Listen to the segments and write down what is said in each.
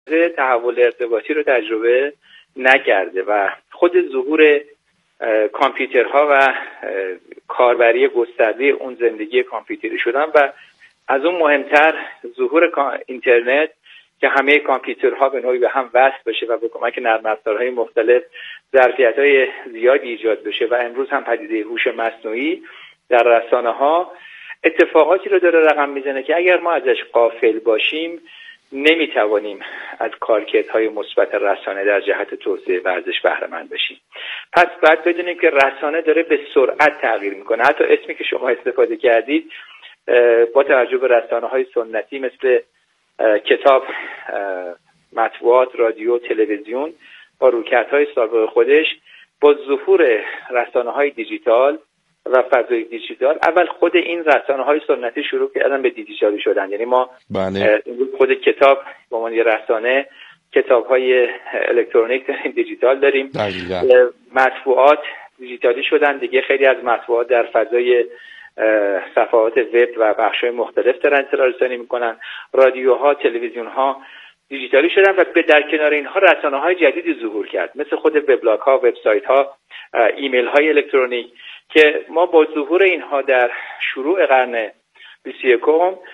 تحول ارتباطی رو تجربه نکرده و خود ظهور کامپیوترها و کاربری گسترده اون زندگی کامپیوتری شدن و از اون مهمتر ظهور اینترنت که همه کامپیوترها به نوعی به هم وصل بشه و به کمک نرم افزارهای مختلف ظرفیت‌های زیادی ایجاد بشه و امروز هم پدیده هوش مصنوعی در رسانه‌ها اتفاقاتی رو داره رقم میزنه که اگر ما ازش غافل باشیم نمیتوانیم از کارکردهای مثبت رسانه در جهت توسعه ورزش بهره مند بشیم. پس باید بدونیم که رسانه داره به سرعت تغییر میکنه. حتی اسمی که شما استفاده کردید با توجه به رسانه‌های سنتی مثل کتاب، مطبوعات، رادیو، تلویزیون با رویکردهای سابق خودش با ظهور رسانه‌های دیجیتال و فضای دیجیتال اول خود این رسانه‌های سنتی شروع کردن به دیجیتالی شدن. یعنی ما خود کتاب به عنوان رسانه کتاب‌های الکترونیک داریم، دیجیتال داریم، مطبوعات دیجیتالی شدن دیگه. خیلی از مطبوعات در فضای صفحات وب و بخش‌های مختلف دارن اطلاع رسانی میکنن. رادیوها، تلویزیون‌ها دیجیتالی شدن و به در کنار اینها رسانه‌های جدیدی ظهور کرد مثل خود وبلاگ‌ها، وبسایت‌ها، ایمیل‌های الکترونیک که ما با ظهور اینها در شروع قرن 21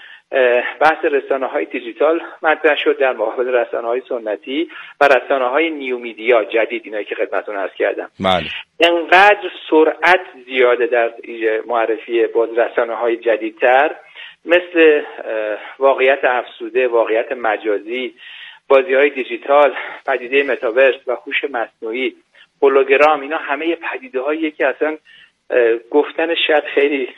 بحث رسانه‌های دیجیتال مطرح شد در مقابل رسانه‌های سنتی و رسانه‌های نیو میدیا جدید، اینایی که خدمتتون عرض کردم. انقدر سرعت زیاده در معرفی باز رسانه‌های جدیدتر مثل واقعیت افزوده، واقعیت مجازی، بازی‌های دیجیتال، پدیده متاورس و هوش مصنوعی، هولوگرام، اینا همه پدیده‌هایی که اصلا گفتن شاید خیلی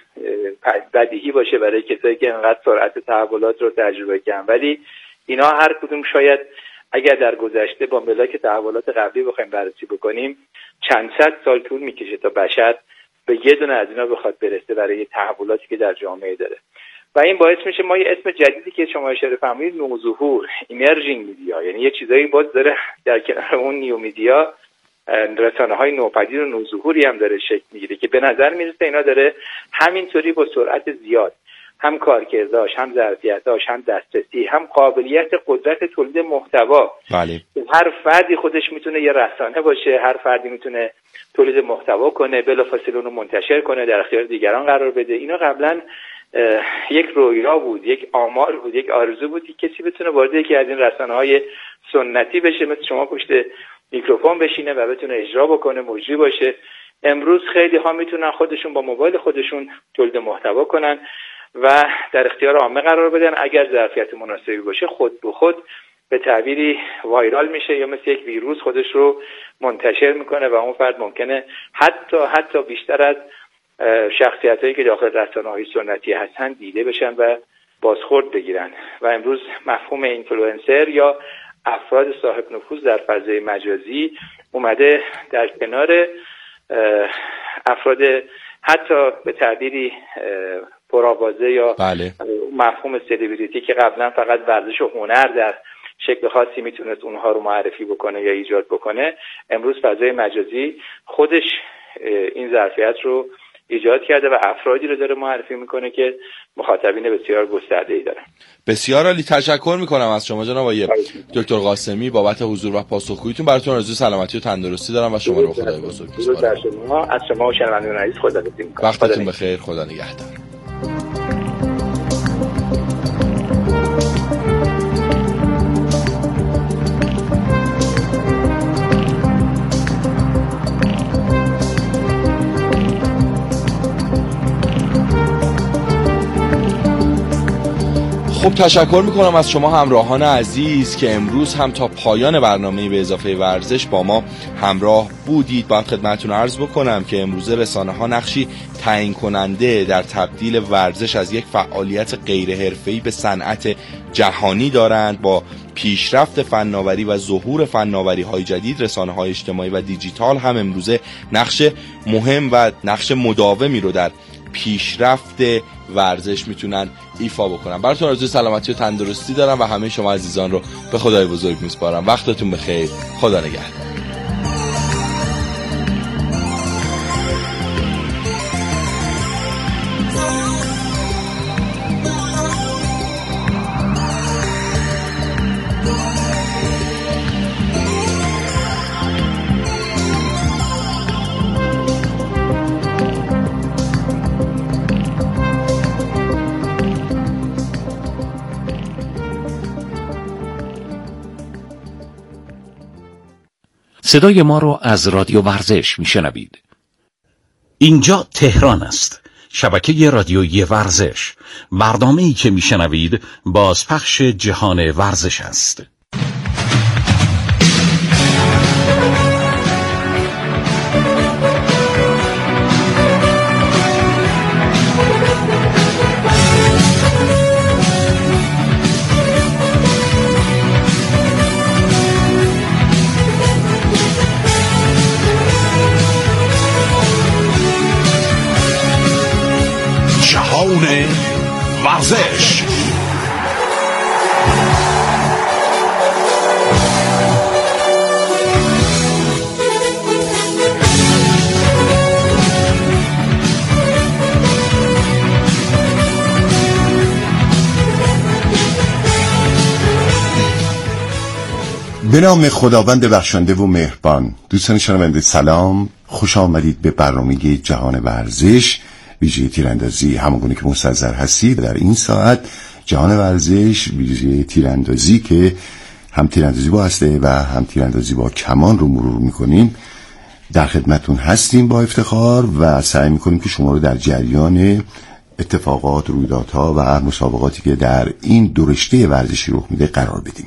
بدیهی باشه برای کسایی که انقدر سرعت تحولات رو تجربه کردن، ولی اینا هر کدوم شاید اگر در گذشته با ملاک تحولات قبلی بخوایم بررسی بکنیم چند صد سال طول میکشه تا بشر به یه دونه از اینا بخواد برسه برای تحولاتی که در جامعه داره. و این باعث میشه ما یه اسم جدیدی که شما اشاره فرمودید، نوظهور، ایمرجینگ میدیا، یعنی یه چیزایی باز داره در کنار اون نیو میدیا، رسانه‌های نوپدید و نوظهوری هم داره شکل میگیره که به نظر میرسه اینا داره همینطوری با سرعت زیاد هم کارکرداش، هم ظرفیتاش، هم دسترسی، هم قابلیت قدرت تولید محتوا. بله. هر فردی خودش میتونه یه رسانه باشه، هر فردی میتونه تولید محتوا کنه، بلافاصله اون رو منتشر کنه، در اختیار دیگران قرار بده. اینا قبلا یک رویا بود، یک آمال بود، یک آرزو بود که کسی بتونه وارد یکی از این رسانه‌های سنتی بشه، مثل شما پشت میکروفون بشینه و بتونه اجرا بکنه، مجری باشه. امروز خیلی ها میتونن خودشون با موبایل خودشون تولید محتوا کنن و در اختیار عامه قرار بدن. اگر ظرفیت مناسبی باشه خود به خود به تعبیری وایرال میشه یا مثل یک ویروس خودش رو منتشر میکنه و اون فرد ممکنه حتی بیشتر از شخصیتایی که داخل رسانه‌های سنتی هستن دیده بشن و بازخورد بگیرن. و امروز مفهوم اینفلوئنسر یا افراد صاحب نفوذ در فضای مجازی اومده در کنار افراد حتی به تعبیری پرآوازه یا مفهوم سلبریتی که قبلا فقط ورزش و هنر در شکل خاصی میتونست اونها رو معرفی بکنه یا ایجاد بکنه. امروز فضای مجازی خودش این ظرفیت رو ایجاد کرده و افرادی رو داره معرفی میکنه که مخاطبین بسیار گسترده‌ای دارن. بسیار عالی، تشکر میکنم از شما جناب آقای دکتر قاسمی بابت حضور و پاسخگوییتون. براتون آرزوی سلامتی و تندرستی دارم و شما رو خدای بزرگ میسپارم. از شما و شنوندگان عزیز خداحافظی میکنم. وقتتون بخیر، خدا نگهدار. خب تشکر میکنم از شما همراهان عزیز که امروز هم تا پایان برنامه به اضافه ورزش با ما همراه بودید. باید خدمتتون عرض بکنم که امروز رسانه ها نقشی تعیین کننده در تبدیل ورزش از یک فعالیت غیر حرفه‌ای به صنعت جهانی دارند. با پیشرفت فناوری و ظهور فناوری‌های جدید، رسانه‌های اجتماعی و دیجیتال هم امروزه نقش مهم و نقش مداومی رو در پیشرفت ورزش میتونن ایفا بکنن. براتون آرزوی سلامتی و تندرستی دارم و همه شما عزیزان رو به خدای بزرگ میسپارم. وقتتون بخیر، خدا نگهدار. صدای ما را از رادیو ورزش میشنوید. اینجا تهران است. شبکه رادیویی ورزش. برنامه‌ای که میشنوید بازپخش جهان ورزش است. ورزش. به نام خداوند بخشنده و مهربان. دوستان شنونده سلام، خوش آمدید به برنامه جهان ورزش ویژه تیراندازی. همونگونه که مستحضر هستید در این ساعت جهان ورزش ویژه تیراندازی که هم تیراندازی با هسته و هم تیراندازی با کمان رو مرور میکنیم در خدمتون هستیم با افتخار و سعی میکنیم که شما رو در جریان اتفاقات، رویدادها و مسابقاتی که در این دو رشته ورزشی رخ میده قرار بدیم.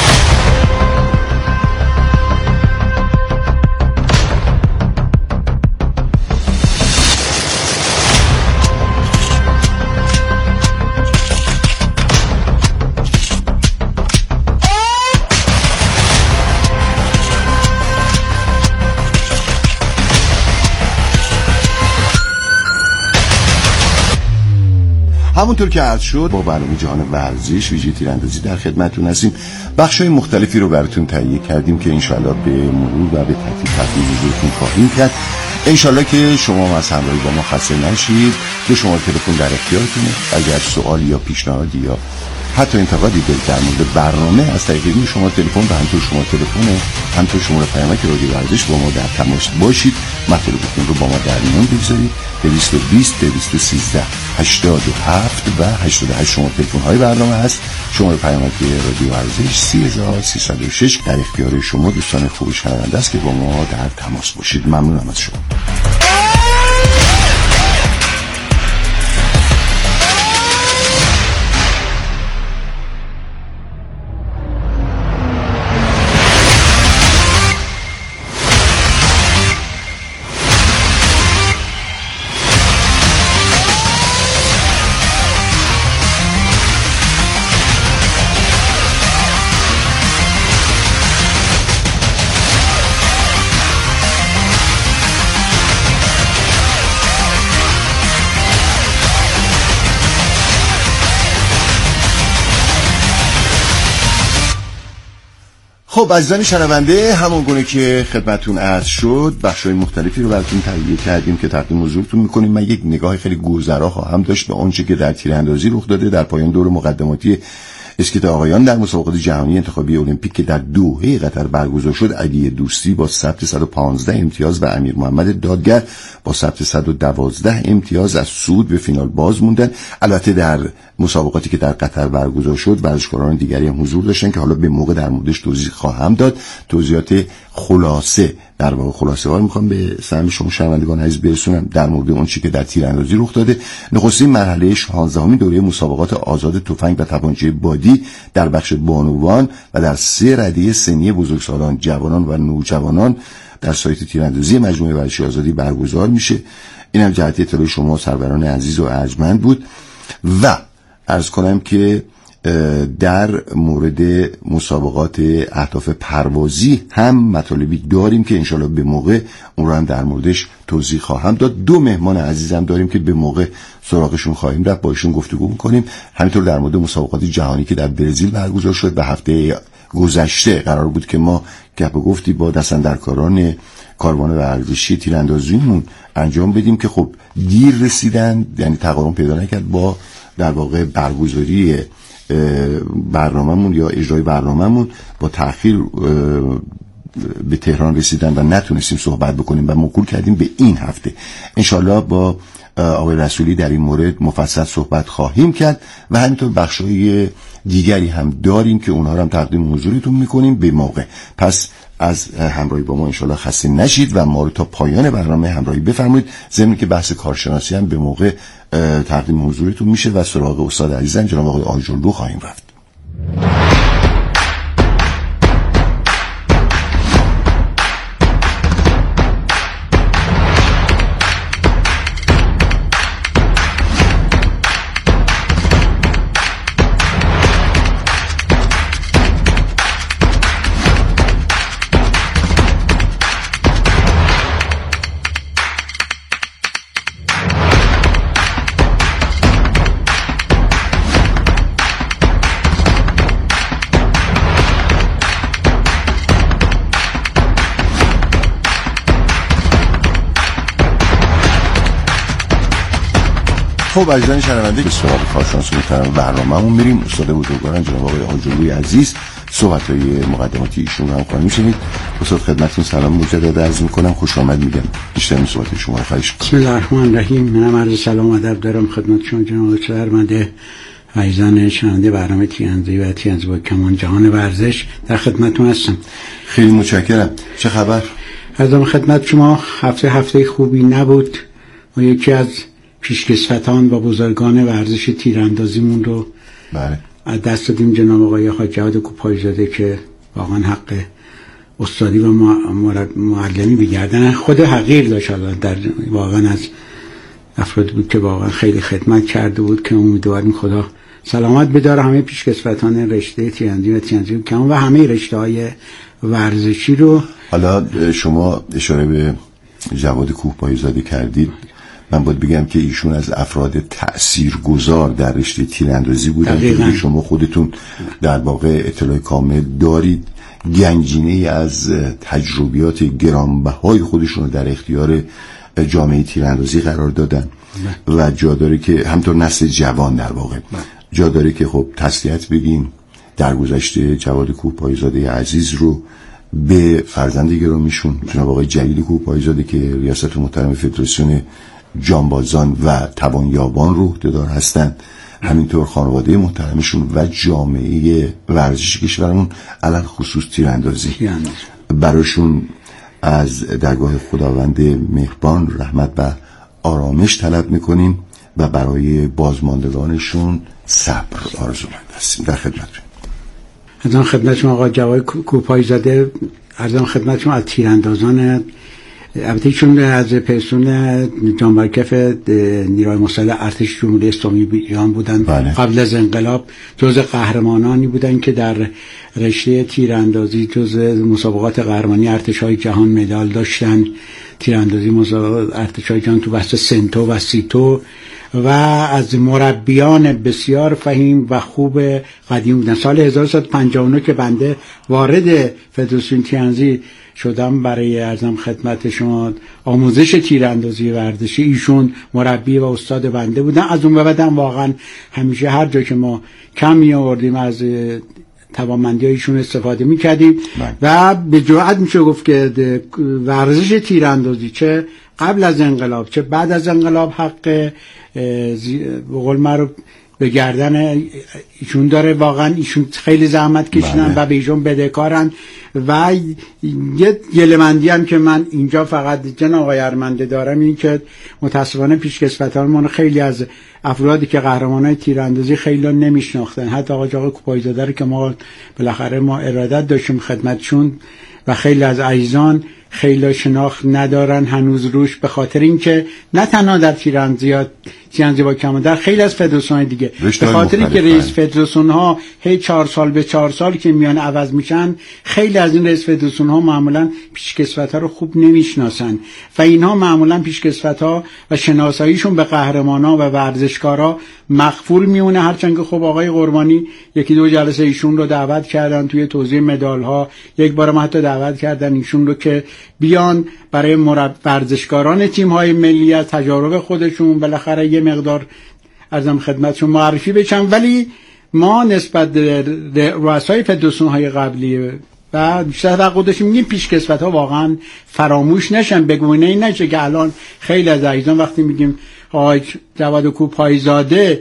همونطور که عرض شد با برنامه جهان ورزش ویژه تیراندازی در خدمتتون هستیم. بخشای مختلفی رو براتون تهیه کردیم که انشالله به مرور و به ترتیب تقدیم حضورتون خواهیم کرد. انشالله که شما از همراهی با ما خسته نشید. که شما تلفن در اختیارتونه. اگر سوال یا پیشنهادی یا حتی انتقادی دارید در مورد برنامه از طریق این شما تلفن و همینطور شما تلفن همینطور شماره پیامک رادیو ورزش با ما در تماس باشید. مطلبتون رو با ما در میان بگذارید. 220 213 87 و 88 شما تلفن های برنامه هست. شماره پیامک رادیو ورزش 3306 در اختیار شما دوستان خوب شنونده است که با ما در تماس باشید. ممنونم از شما. خب عزیزان شنونده، همون گونه که خدمتون عرض شد بخشای مختلفی رو براتون تهیه کردیم که تقدیم حضورتون میکنیم. من یک نگاه خیلی گذرا خواهم داشت به آنچه که در تیراندازی رخ داده در پایان دور مقدماتی اسکیت آقایان در مسابقات جهانی انتخابی المپیک که در دوحه قطر برگزار شد. علی دوستی با ثبت 115 امتیاز و امیر محمد دادگر با ثبت 112 امتیاز از صعود به فینال باز موندن. البته در مسابقاتی که در قطر برگزار شد ورزشکاران دیگری هم حضور داشتن که حالا به موقع در موردش توضیح خواهم داد. توضیحات خلاصه در واقع خلاصه‌وار میخوام به سهم شما شنوندگان عزیز برسونم در مورد اون چیزی که در تیراندازی رخ داده. نخستین مرحله 16مین دوره مسابقات آزاد تفنگ و تپانچه بادی در بخش بانوان و در 3 رده سنی بزرگسالان، جوانان و نوجوانان در سایت تیراندازی مجموعه ورزشی آزادی برگزار میشه. اینم جهت اطلاع شما سروران عزیز و ارجمند بود و عرض کنم که در مورد مسابقات اهداف پروازی هم مطالبی داریم که انشالله به موقع اون رو هم در موردش توضیح خواهم داد. 2 مهمان عزیزم داریم که به موقع سراغشون خواهیم رفت، با ایشون گفتگو میکنیم. همینطور در مورد مسابقات جهانی که در برزیل برگزار شد و هفته گذشته قرار بود که ما گپ و گفتی با دستاندرکاران کاروان ورزشی تیراندازیمون انجام بدیم که خب دیر رسیدن، یعنی تقارن پیدا نکرد با در واقع برگزاری برنامه‌مون یا اجرای برنامه‌مون. با تأخیر به تهران رسیدن و نتونستیم صحبت بکنیم و موکول کردیم به این هفته. انشالله با آقای رسولی در این مورد مفصل صحبت خواهیم کرد و همینطور بخشای دیگری هم داریم که اونها رو هم تقدیم حضورتون میکنیم به موقع. پس از همراهی با ما انشالله خسته نشید و ما رو تا پایان برنامه همراهی بفرمایید. ضمن که بحث کارشناسی هم به موقع تقدیم حضورتون میشه و سراغ استاد عزیزم جناب آقای آجرلو خواهیم رفت. خب عزیزان شنونده به سراغ کارشناس محترم برنامه‌مون میریم. استاد بزرگواران جناب آقای آجرلوی عزیز صحبت‌های مقدماتی ایشون رو هم خواهیم شنید. استاد خدمتتون سلام مجدد عرض می‌کنم، خوش آمد میگم. بیشتر این صحبت شما رو خواهش می‌کنم. بسم الله الرحمن الرحیم. منم عرض سلام و ادب دارم خدمت شما جناب آقای ارمنده عزیزان شنونده برنامه تیراندازی و تیراندازی با کمان جهان ورزش در خدمتتون هستم. خیلی متشکرم. چه خبر؟ عرضم خدمت شما هفته خوبی نبود. ما یکی از پیشکسوتان و بزرگان ورزش تیراندازیمون رو بله از دست دادیم، جناب آقای حاج جواد کوپایزاده که واقعا حق استادی و معلمی بگردن خود حقیر داشت. در واقعا از افراد بود که واقعا خیلی خدمت کرده بود که امیدواریم خدا سلامت بداره همه پیشکسوتان رشته تیراندازی و تیراندازی کمان و همه رشته‌های ورزشی رو. حالا شما اشاره به جواد کوپایزاده کردید، من باید بگم که ایشون از افراد تأثیرگذار در رشته تیراندازی بودن که شما خودتون در واقع اطلاع کامل دارید. گنجینه از تجربیات گرانبهای خودشون رو در اختیار جامعه تیراندازی قرار دادن و جا داره که همطور نسل جوان در واقع جا داره که خب تسلیت بگیم در گذشته جواد کوپایزاده عزیز رو به فرزند گرامیشون جناب آقای جلیل کوپایزاده که ریاست محترم فدراسیون جانبازان و توانیابان رو عهده‌دار هستند، همینطور خانواده محترمشون و جامعه ورزشی کشورمون علل خصوص تیراندازی براشون از درگاه خداوند مهربان رحمت و آرامش طلب میکنیم و برای بازماندگانشون صبر آرزومند هستیم. در خدمتتون. از خدمت شما آقای جواد کوپایزاده، از خدمت شما از تیراندازان البته چون از پرسون جانبرکف نیروی مسلح ارتش جمهوری اسلامی ایران بودن. بله. قبل از انقلاب جزء قهرمانانی بودن که در رشته تیراندازی جزء مسابقات قهرمانی ارتش‌های جهان مدال داشتن. تیراندازی مسابقات ارتش‌های جهان تو بحث سنتو و سیتو و از مربیان بسیار فهیم و خوب قدیم بودن. سال 1359 که بنده وارد فدراسیون تیراندازی شدم برای ارزم خدمت شما آموزش تیراندازی ورزشی، ایشون مربی و استاد بنده بودن. از اون بعدم واقعا همیشه هر جا که ما کم می آوردیم از توانمندی ایشون استفاده می کردیم و به جرئت میشه گفت که ورزش تیراندازی چه قبل از انقلاب چه بعد از انقلاب حق به قول معروف به گردن ایشون داره. واقعا ایشون خیلی زحمت کشیدن و به ایشون بدهکارن و یه گله‌مندی هم که من اینجا فقط جناب آقای ارمنده دارم این که متاسفانه پیشکسوتان خیلی از افرادی که قهرمانای تیراندازی خیلی نمیشناختن، حتی آقای کوپایزاده رو که ما بالاخره ما ارادت داشتیم خدمتشون و خیلی از عزیزان خیلی شناخت ندارن هنوز روش، به خاطر اینکه نه تنها در تیراندازی با کمان در خیلی از فدراسیون دیگه به خاطر اینکه رئیس فدراسیون ها هی 4 سال به 4 سال که میان عوض میشن، خیلی از این رئیس فدراسیون ها معمولا پیشکسوت‌ها رو خوب نمیشناسن و اینها معمولا پیشکسوت‌ها و شناساییشون به قهرمانا و ورزشکارا مغفور میونه. هرچند که خب آقای قربانی یکی دو جلسه ایشون رو دعوت کردن توی توزیع مدال ها، یک بارم حتی دعوت کردن ایشون رو که بیان برای ورزشکاران تیم‌های ملی از تجارب خودشون بالاخره یه مقدار ارزم خدمتشون معرفی بشن. ولی ما نسبت به رؤسای فدراسیون‌های قبلی و بیشتر توقع داشتیم این پیشکسوت‌ها واقعا فراموش نشن، به گونه نشه که الان خیلی از عزیزان وقتی میگیم آقای جواد کوپایزاده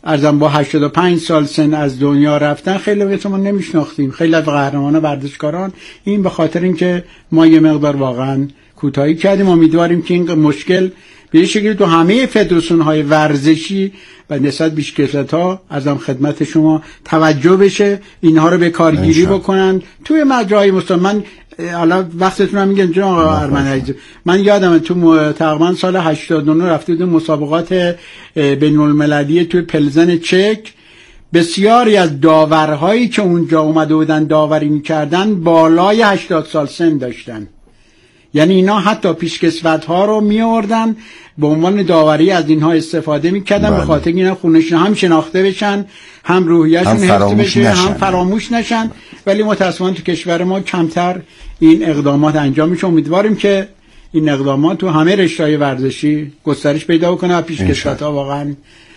ارزم با 85 سال سن از دنیا رفتن. خیلی وقت ما نمیشناختیم، خیلی از قهرمانان ورزشکاران. این به خاطر اینکه ما یه مقدار واقعا کوتاهی کردیم. امیدواریم که این مشکل به یه شکلی تو همه فدراسیون‌های ورزشی و نسبت بیشکس‌ها ازم خدمت شما توجه بشه، اینها رو به کارگیری بکنن توی مجراهای من حالا وقتتون هم میگم جناب آقا ارمن عزیز، من یادمه تو تقریبا سال 89 رفته بودیم مسابقات بین‌المللی توی پلزن چک. بسیاری از داورهایی که اونجا اومده بودن داوری میکردن بالای 80 سال سن داشتن، یعنی اینا حتی پیشکسوت‌ها رو می‌آوردن به عنوان داوری از اینها استفاده می‌کردن، به خاطر اینا خونشون هم شناخته بشن، هم روحیه‌شون حفظ بشه، هم فراموش نشن. ولی متأسفانه تو کشور ما کمتر این اقدامات انجام میشه. امیدواریم که این اقدامات تو همه رشته‌های ورزشی گسترش پیدا کنه و پیشکسوت‌ها واقعا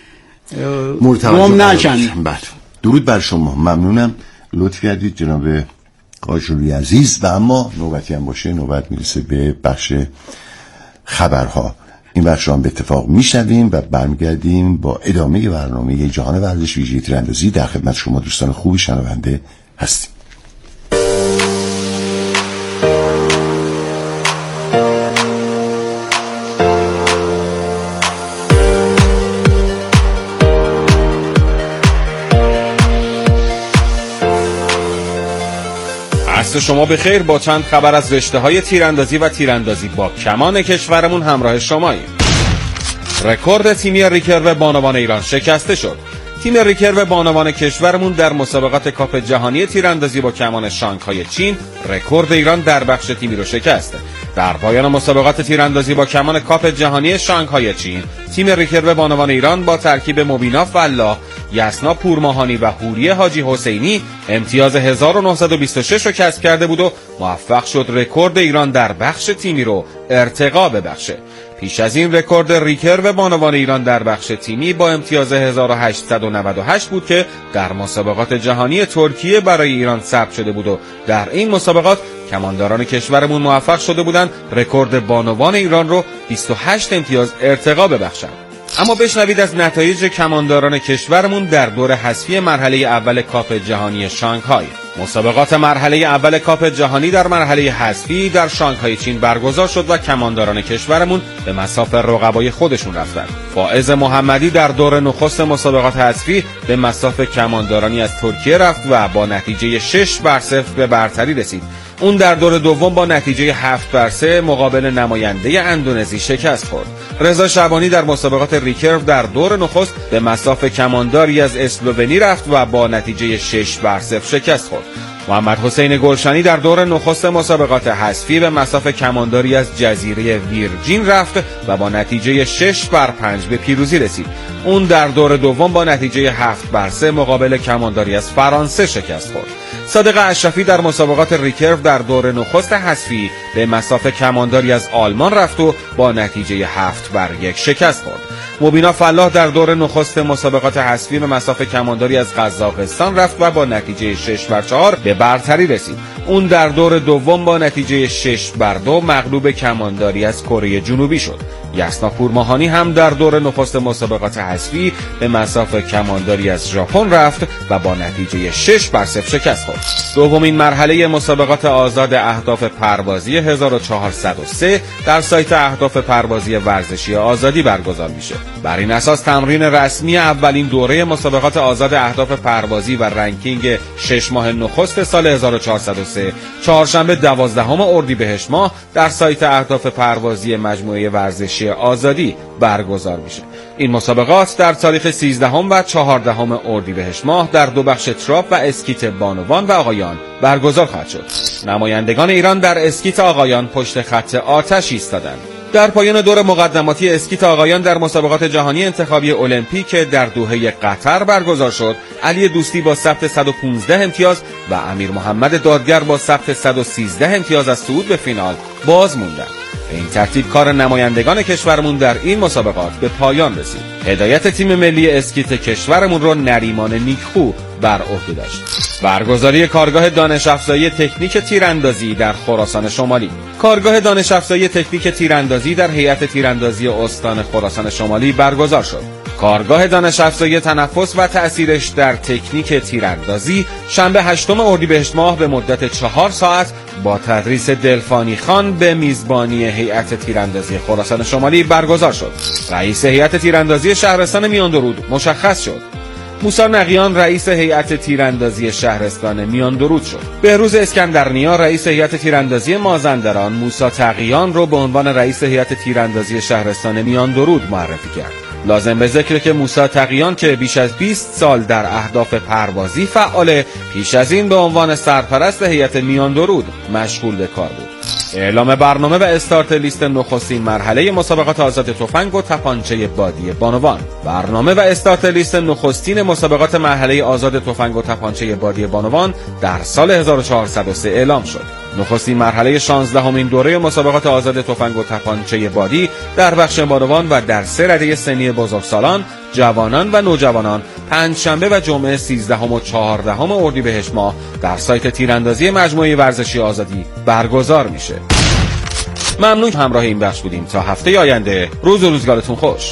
گم نشن. درود بر شما، ممنونم، لطف کردید جناب قاجوری عزیز. و اما نوبتی هم باشه نوبت میرسه به بخش خبرها. این بخش رو هم به اتفاق میشنویم و برمیگردیم با ادامه برنامه جهان ورزش ویژه تیراندازی. در خدمت شما دوستان خوب شنونده هستیم. شما به خیر. با چند خبر از رشته‌های تیراندازی و تیراندازی با کمان کشورمون همراه شماییم. رکورد تیمی ریکرو بانوان ایران شکسته شد. تیم ریکرو بانوان کشورمون در مسابقات کاپ جهانی تیراندازی با کمان شانگهای چین رکورد ایران در بخش تیمی رو شکست. در پایان مسابقات تیراندازی با کمان کاپ جهانی شانگهای چین، تیم ریکرو بانوان ایران با ترکیب مبینا فلاح، یسنا پورماهانی و حوریه حاجی حسینی امتیاز 1926 رو کسب کرده بود و موفق شد رکورد ایران در بخش تیمی رو ارتقا ببخشه. پیش از این رکورد ریکرو بانوان ایران در بخش تیمی با امتیاز 1898 بود که در مسابقات جهانی ترکیه برای ایران ثبت شده بود و در این مسابقات کمانداران کشورمون موفق شده بودند رکورد بانوان ایران رو 28 امتیاز ارتقا ببخشند. اما بشنوید از نتایج کمانداران کشورمون در دور حذفی مرحله اول کاپ جهانی شانگهای. مسابقات مرحله اول کاپ جهانی در مرحله حذفی در شانگهای چین برگزار شد و کمانداران کشورمون به مصاف رقبای خودشون رفتند. فائز محمدی در دور نخست مسابقات حذفی به مصاف کماندارانی از ترکیه رفت و با نتیجه 6-0 به برتری رسید. اون در دور دوم با نتیجه 7-3 مقابل نماینده اندونزی شکست خورد. رضا شعبانی در مسابقات ریکرو در دور نخست به مصاف کمانداری از اسلوونی رفت و با نتیجه 6-0 شکست خورد. محمد حسین گلشنی در دور نخست مسابقات حذفی به مصاف کمانداری از جزیره ویرجین رفت و با نتیجه 6-5 به پیروزی رسید. اون در دور دوم با نتیجه 7-3 مقابل کمانداری از فرانسه شکست خورد. صادق اشرفی در مسابقات ریکرو در دور نخست حذفی به مصاف کمانداری از آلمان رفت و با نتیجه 7-1 شکست خورد. مبینا فلاح در دور نخست مسابقات حذفی به مصاف کمانداری از قزاقستان رفت و با نتیجه 6-4 به برتری رسید. اون در دور دوم با نتیجه 6-2 مغلوب کمانداری از کره جنوبی شد. یسنا پورماهانی هم در دور نخست مسابقات حذفی به مصاف کمانداری از ژاپن رفت و با نتیجه 6-0 شکست خورد. دومین مرحله مسابقات آزاد اهداف پروازی 1403 در سایت اهداف پروازی ورزشی آزادی برگزار میشه. بر این اساس تمرین رسمی اولین دوره مسابقات آزاد اهداف پروازی و رنکینگ 6 ماه نخست سال 1403 چهارشنبه 12 اردیبهشت ماه در سایت اهداف پروازی مجموعه ورزشی آزادی برگزار میشه. این مسابقات در تاریخ 13 و 14 اردیبهشت ماه در دو بخش تراپ و اسکیت بانوان و آقایان برگزار خواهد شد. نمایندگان ایران در اسکیت آقایان پشت خط آتش ایستادند. در پایان دور مقدماتی اسکیت آقایان در مسابقات جهانی انتخابی المپیک در دوحه قطر برگزار شد، علی دوستی با ثبت 115 امتیاز و امیر محمد دادگر با ثبت 113 امتیاز از صعود به فینال باز موندند. به این ترتیب کار نمایندگان کشورمون در این مسابقات به پایان رسید. هدایت تیم ملی اسکیت کشورمون رو نریمان نیکخو بر عهده داشت. برگزاری کارگاه دانش افزایی تکنیک تیراندازی در خراسان شمالی. کارگاه دانش افزایی تکنیک تیراندازی در هیئت تیراندازی استان خراسان شمالی برگزار شد. کارگاه دانش افزایی تنفس و تأثیرش در تکنیک تیراندازی شنبه 8 اردیبهشت ماه به مدت 4 ساعت با تدریس دلفانی خان به میزبانی هیئت تیراندازی خراسان شمالی برگزار شد. رئیس هیئت تیراندازی شهرستان میان درود مشخص شد. موسی نقیان رئیس هیئت تیراندازی شهرستان میان درود شد. بهروز اسکندرنیا رئیس هیئت تیراندازی مازندران موسی تقیان رو به عنوان رئیس هیئت تیراندازی شهرستان میان درود معرفی کرد. لازم به ذکر که موسی تقیان که بیش از 20 سال در اهداف پروازی فعاله، پیش از این به عنوان سرپرست هیئت میان درود مشغول به کار بود. اعلام برنامه و استارت لیست نخستین مرحله مسابقات آزاد تفنگ و تپانچه بادی بانوان. برنامه و استارت لیست نخستین مسابقات مرحله آزاد تفنگ و تپانچه بادی بانوان در سال 1403 اعلام شد. نخستین مرحله 16مین دوره مسابقات آزاد تفنگ و تپانچه بادی در بخش بانوان و در 3 رده سنی بزرگسالان، جوانان و نوجوانان پنجشنبه و جمعه 13 و 14 اردیبهشت ماه در سایت تیراندازی مجموعه ورزشی آزادی برگزار میشه. ممنون که همراه این بخش بودیم. تا هفته آینده روز و روزگارتون خوش.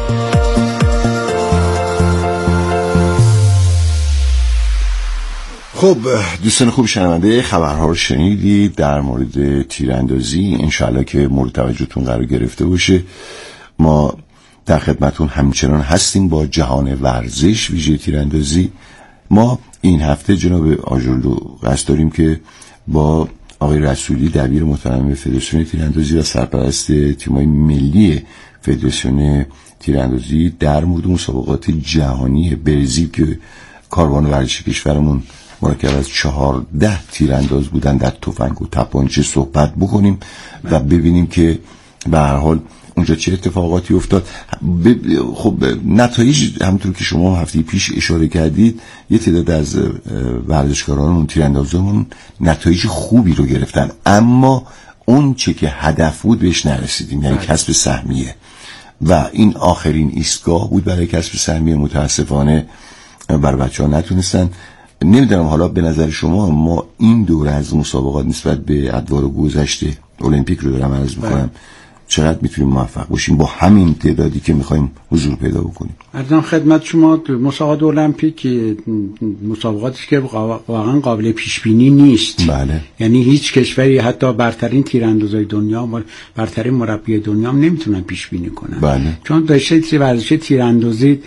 خب دوستان خوب شنونده، خبرها رو شنیدید در مورد تیراندازی. انشالله که مورد توجهتون قرار گرفته باشه. ما در خدمتون همچنان هستیم با جهان ورزش ویژه تیراندازی. ما این هفته جناب آجرلو قصد داریم که با آقای رسولی دبیر محترم فدراسیون تیراندازی و سرپرست تیم‌های ملی فدراسیون تیراندازی در مورد مسابقات جهانی برزیل که کاروان ورزشی کشورمون مرکب از 14 تیرانداز بودن در تفنگ و تپانچه صحبت بکنیم و ببینیم که به هر حال اونجا چه اتفاقاتی افتاد. خب نتایج همونطور که شما هفته پیش اشاره کردید، یه تعداد از ورزشکارانمون تیراندازامون نتایج خوبی رو گرفتن، اما اون چه که هدف بود بهش نرسیدیم، یعنی کسب سهمیه، و این آخرین ایستگاه بود برای کسب سهمیه. متاسفانه بر بچه‌ها نتونستن. نمیدونم حالا به نظر شما ما این دوره از مسابقات نسبت به ادوار گذشته المپیک رو دارم عرض میکنم چقدر میتونیم موفق باشیم با همین تعدادی که میخوایم حضور پیدا بکنیم؟ عرضم خدمت شما مسابقات المپیک مسابقاتی که واقعا قابل پیش بینی نیست. بله. یعنی هیچ کشوری حتی برترین تیراندازای دنیا و برترین مربی دنیا هم نمیتونن پیش بینی کنن. بله. چون داشته ورزش تیراندازی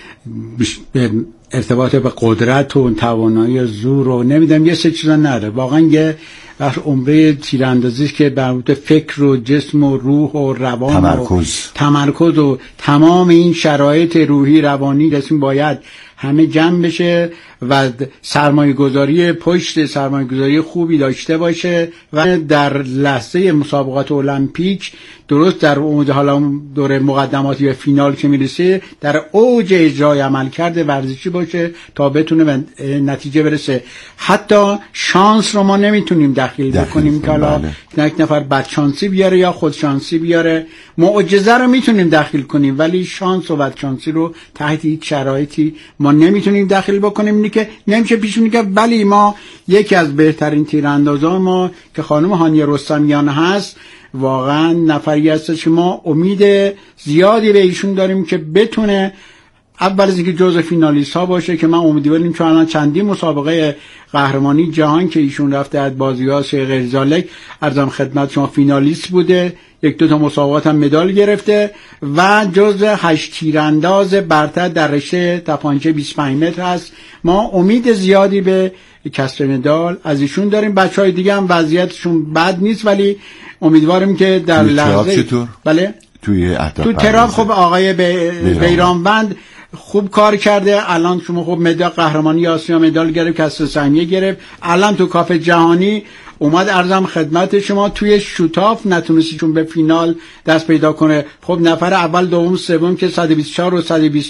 ارتباط به قدرت و توانایی زور و نمیدونم یه سه چیزا نداره. واقعا یه بخش عمره تیراندازی که بر فکر و جسم و روح و روان تمرکز و تمام این شرایط روحی روانی جسم باید همه جمع بشه و سرمایه گذاری پشت سرمایه گذاری خوبی داشته باشه و در لحظه مسابقات المپیک درست در حالا دوره مقدماتی و فینال که میرسه در اوج اجرای عملکرد ورزشی باشه تا بتونه به نتیجه برسه. حتی شانس رو ما نمیتونیم دخیل بکنیم که حالا یک نفر بدشانسی بیاره یا خودشانسی بیاره. معجزه رو میتونیم دخیل کنیم ولی شانس و بدشانسی رو تحت هیچ شرایطی ما نمیتونیم دخیل بکنیم. اینی که نمیشه پیش بینی که ولی ما یکی از بهترین تیراندازان ما که خانم هانیه رستمیان هست واقعا نفری هستش که ما امید زیادی به ایشون داریم که بتونه اول از اینکه جزء فینالیست ها باشه که من امیدوارم، چون الان چندین مسابقه قهرمانی جهان که ایشون رفته از بازی‌ها غیر ذالک عرضم خدمت شما فینالیست بوده، یک دو تا مسابقات هم مدال گرفته و جزء 8 تیرانداز برتر در رشته تپانچه 25 متر هست. ما امید زیادی به کسب مدال از ایشون داریم. بچهای دیگه هم وضعیتشون بد نیست ولی امیدواریم که در لحظه بله تو تراب خب آقای بیرانوند خوب کار کرده. الان شما خب مدال قهرمانی آسیا مدال گرفت، کسب سهمیه گرفت. الان تو کاپ جهانی اومد عرضم خدمت شما توی شوتاف نتونستی چون به فینال دست پیدا کنه. خب نفر اول دوم سوم که 124 و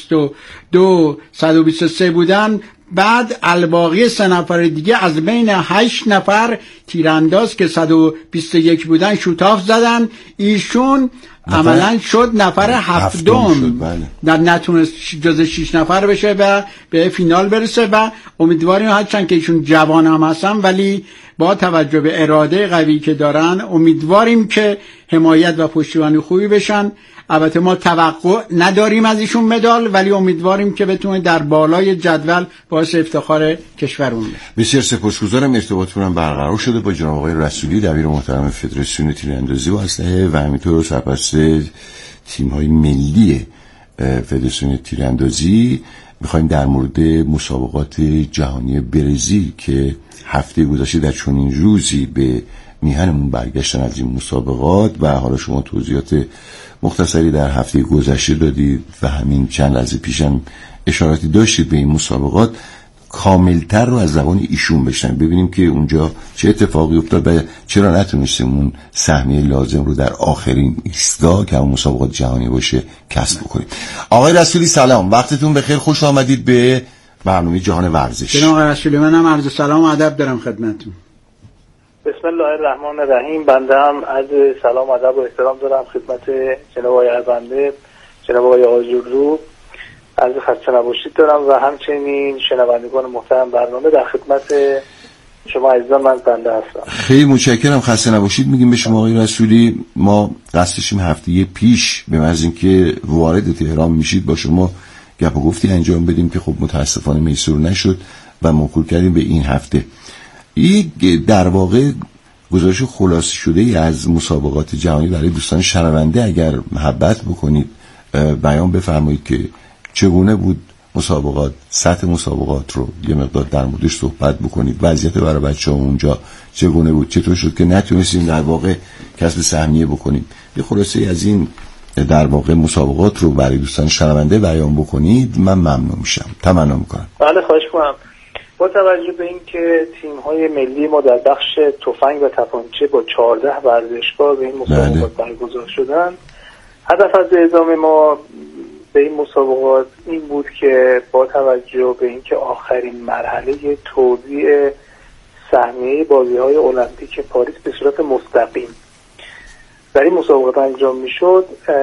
122 123 بودن، بعد الباقی 3 نفر دیگه از بین 8 نفر تیرانداز که 121 بودن شوتاف زدن. ایشون عملا شد نفر هفتم، در نتونست جز 6 نفر بشه و به فینال برسه و امیدواریم هرچند که ایشون جوان هم هستن ولی با توجه به اراده قوی که دارن امیدواریم که حمایت و پشتیبانی خوبی بشن. البته ما توقع نداریم از ایشون مدال، ولی امیدواریم که بتونه در بالای جدول باعث افتخار کشورمون بشه. بسیار سپاسگزارم. ارتباطمون برقرار شده با جناب آقای رسولی، دبیر محترم فدراسیون تیراندازی و اسلحه و همینطور سرپرست تیم‌های ملی فدراسیون تیراندازی. میخوایم در مورد مسابقات جهانی برزیل که هفته گذشته در چنین روزی به میهنمون برگشتن از این مسابقات و حالا شما توضیحات مختصری در هفته گذشته دادید و همین چند لحظه پیشم اشاراتی داشتید به این مسابقات، کاملتر رو از زبان ایشون بشنویم ببینیم که اونجا چه اتفاقی افتاد و چرا نتونستیم اون سهمیه لازم رو در آخرین ایستگاه که اون مسابقات جهانی باشه کسب بکنیم. آقای رسولی سلام، وقتتون بخیر، خوش آمدید به برنامه جهان ورزش. جناب آقای رسولی منم عرض سلام و ادب دارم خدمتتون. بسم الله الرحمن الرحیم. بنده هم عرض سلام و ادب و احترام دارم خدمت جناب آقای بنده، جناب آقای آجورلو، عرض خسته نباشید دارم و همچنین شنوندگان محترم برنامه در خدمت شما عزیزان من بنده هستم. خیلی متشکرم، خسته نباشید میگیم به شما آقای رسولی. ما قصدشیم هفته پیش به محض اینکه وارد تهران میشید با شما گپ و گفتی انجام بدیم که خب متاسفانه میسر نشد و موکول کردیم به این هفته. این در واقع گزارش خلاصه شده ای از مسابقات جهانی برای دوستان شنونده اگر محبت بکنید بیان بفرمایید که چگونه بود مسابقات، سطح مسابقات رو یه مقدار در موردش صحبت بکنید، وضعیت برای بچه‌ها اونجا چگونه بود، چطور شد که نتونستیم در واقع کسب سهمیه بکنیم. یه خلاصه از این در واقع مسابقات رو برای دوستان شنونده بیان بکنید، من ممنون میشم. تمنا میکنم. بله خواهش می‌کنم. با توجه به اینکه تیم‌های ملی ما در بخش تفنگ و تپانچه با 14 ورزشگاه به این مسابقات برگزار شدن، هدف از اعزام ما به این مسابقات این بود که با توجه به اینکه آخرین مرحله توزیع سهمیه بازی‌های المپیک پاریس به صورت مستقیم در این مسابقات انجام می‌شد،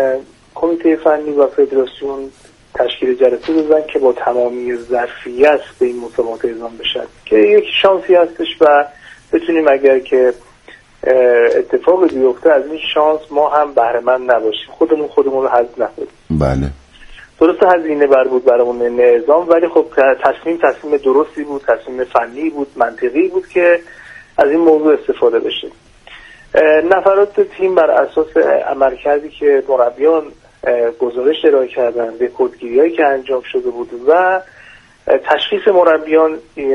کمیته فنی و فدراسیون تشکیل جلسه دادن که با تمامی ظرفیت به این مسابقات اعزام بشد که یک شانسی هستش و بتونیم اگر که اتفاق بیفته از این شانس ما هم بهره مند نباشیم، خودمون رو حظ ندیم. بله درسته هزینه بر بود برامون اعزام، ولی خب تصمیم درستی بود، تصمیم فنی بود، منطقی بود که از این موضوع استفاده بشه. نفرات تیم بر اساس عملکردی که مربیان گزارش ارائه کردن به کدگیری‌هایی که انجام شده بود و تشخیص مربیان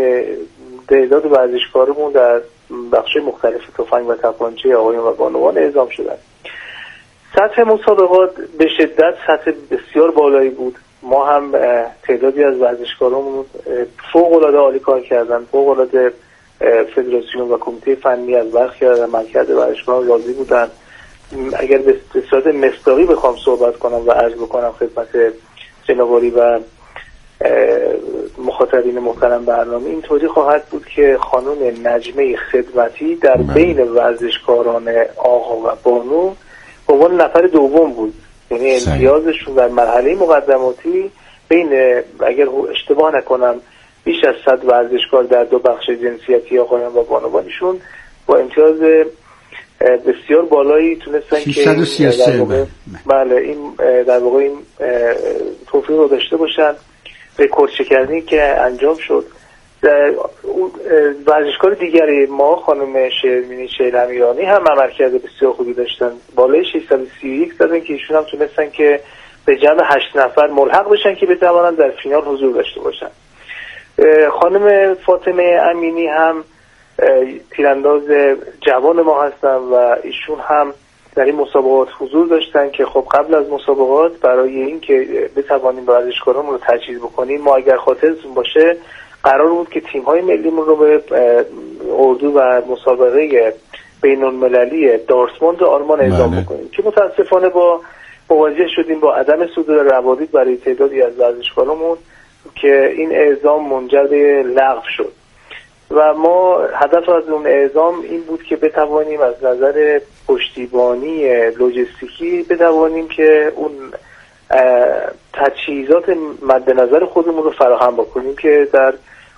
تعداد ورزشکارمون در بخش مختلف تفنگ و تپانچه آقایان و بانوان اعزام شدن. سطح مسابقات به شدت سطح بسیار بالایی بود. ما هم تعدادی از ورزشکارمون فوق‌العاده عالی کار کردن، فوق‌العاده فدراسیون و کمیته فنی از برخی از عملکرد ورزشکاران راضی بودن. اگر به صورت مصداقی بخوام صحبت کنم و عرض بکنم خدمت جنابعالی و مخاطبین محترم برنامه، اینطوری خواهد بود که خانم نجمه خدمتی در بین ورزشکاران آقا و بانو به عنوان نفر دوم بود، یعنی امتیازشون در مرحله مقدماتی بین، اگر اشتباه نکنم، بیش از 100 ورزشکار در دو بخش جنسیتی آقایان و بانوانشون با امتیاز بسیار بالایی تونستن که بله این در واقع این توفیق رو داشته باشن. رکورد شکنی که انجام شد. ورزشکار دیگری ما خانم شیرمینی شیرامیرانی هم عملکرد بسیار خوبی داشتن، بالای 631 زدن که ایشون هم تونستن که به جمع 8 نفر ملحق بشن که بتوانن در فینال حضور داشته باشن. خانم فاطمه امینی هم تیرانداز جوان ما هستن و ایشون هم در این مسابقات حضور داشتن که خب قبل از مسابقات برای این که بتوانیم ورزشکارامون رو تجهیز بکنیم، ما اگر خاطرتون باشه قرار بود که تیم‌های ملیمون رو به اردو و مسابقه بین‌المللی دارتموند آلمان اعزام بکنیم که متاسفانه با مواجه شدیم با عدم صدور روابط برای تعدادی از ورزشکارامون که این اعزام منجر به لغو شد و ما هدف از اون اعزام این بود که بتوانیم از نظر پشتیبانی لوجستیکی بتوانیم که اون تجهیزات مد نظر خودمون رو فراهم بکنیم که در